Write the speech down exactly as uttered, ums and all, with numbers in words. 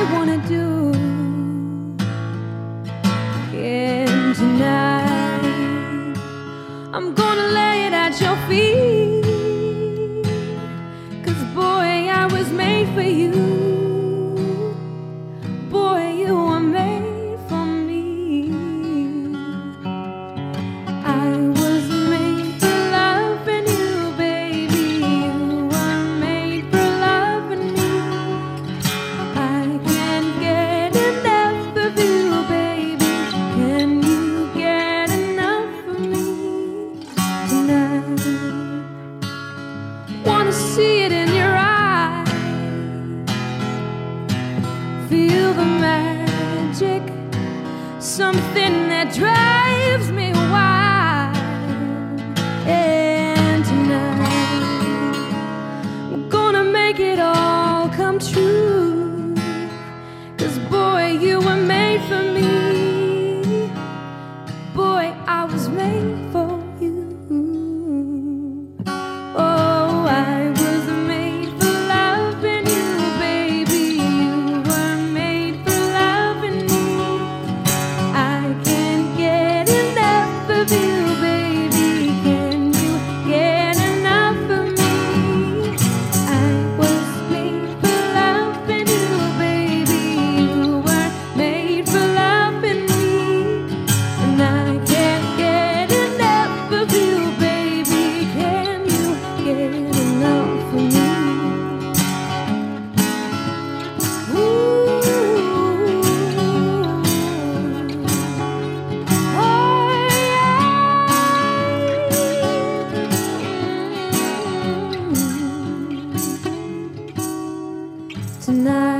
wanna do. And tonight I'm gonna lay it at your feet, 'cause boy, I was made for you. Boy, you were made for me. I was made for loving you, baby. You were made for loving me. I can't get enough of you, baby. Can you get enough of me tonight? Wanna see it in your eyes, feel the magic, something that drives me wild. And tonight we're gonna make it all come true, 'cause boy, you were made for me. Boy, I was made for you. Oh, I was made for loving you, baby. You were made for loving me. I can't get enough of you, baby. Can you get enough of me? I was made for loving you, baby. You were made for loving me. And I can't get enough of you, baby. Can you get enough of me? Ooh. Oh, yeah. Tonight